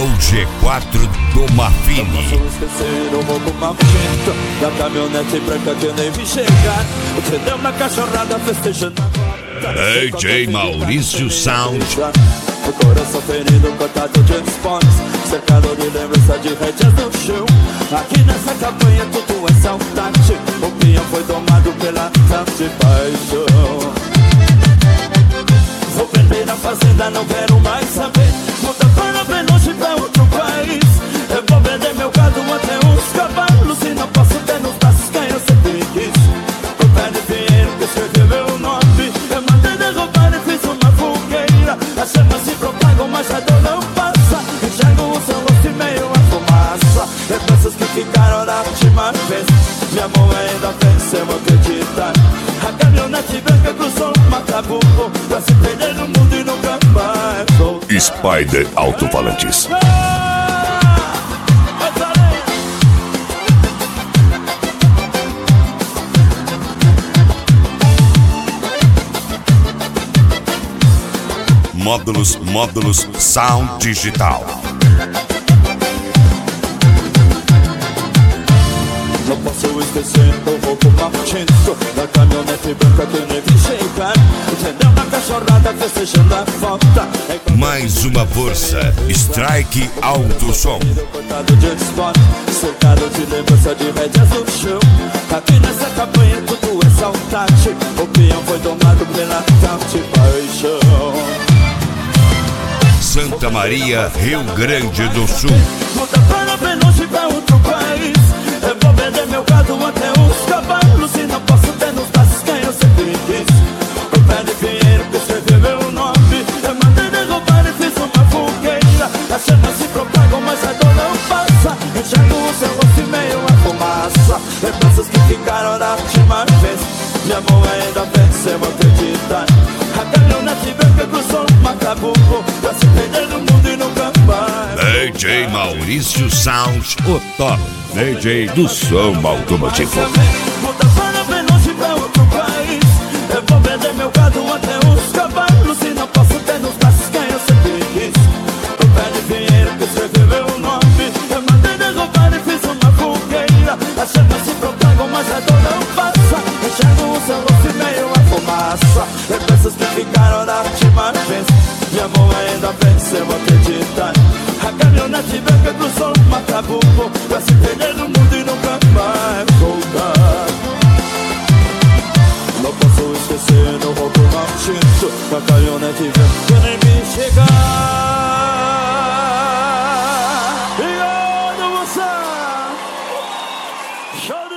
o G4 do Mafini. Não posso esquecer o roubo maldito da caminhonete branca que eu nem vi chegar. Você deu uma cachorrada festejando a volta. DJ Maurício Sound. O coração ferido, cortado de esportes, cercado de lembrança de rédeas no chão. Aqui nessa campanha tudo é saudade. O pinhão foi domado pela tanta paixão. Vou perder a fazenda, não quero mais saber. Mudar para bem longe, pra outro país. Eu vou vender meu gado até uns cavalos. E não posso ter nos braços quem eu sempre quis. O pé de dinheiro que escreveu meu nome. Eu mandei derrubar e fiz uma fogueira. As chamas se propagam, mas a dor não passa. Enxergo o seu rosto e meio a fumaça. Lembranças que ficaram da última vez. Minha mão ainda pensa, eu vou acreditar. A caminhonete branca cruzou o Macabuco pra se perder no mundo e nunca mais voltar. Spider Alto-Falantes. Módulos Sound Digital. Não posso esquecer o roubo maldito da caminhonete branca que eu nem vi chegar. Entendeu uma cachorrada festejando a volta. Mais uma força, Strike Alto Som. Cortado de esporte, cercado de lembrança de rédeas no chão. Aqui nessa campanha tudo é saudade. O peão foi domado pela tal de paixão. Santa Maria, Rio Grande do Sul. Muda para bem longe, pra outro país. Eu vou vender meu gado até uns cavalos. E não posso ter nos braços quem eu sempre quis. O pé de dinheiro que escreveu meu nome. Eu mandei derrubar e fiz uma fogueira. As chamas se propagam, mas a dor não passa. Enxergo o seu rosto e meio a fumaça. Lembranças que ficaram da última vez. Minha mão ainda pensa, eu vou acreditar. A caminhonete branca cruzou o Macabuco pra se perder no mundo e nunca mais. DJ Maurício Sound, o top DJ do som automotivo. Muda para bem longe, pra outro país. Eu vou vender meu gado até uns cavalos. E não posso ter nos braços quem eu sempre quis. O pé de dinheiro que escreveu meu nome. Eu mandei derrubar e fiz uma fogueira. As chamas se propagam, mas a dor não passa. Enxergo o seu rosto e meio a fumaça. Lembranças que ficaram da última vez. Minha mão ainda pensa, eu vou acreditar. A caminhonete branca cruzou o Macabuco pra se perder no mundo e nunca mais voltar. Não posso esquecer no roubo maldito da caminhonete branca nem me chegar. Obrigado, moça! Show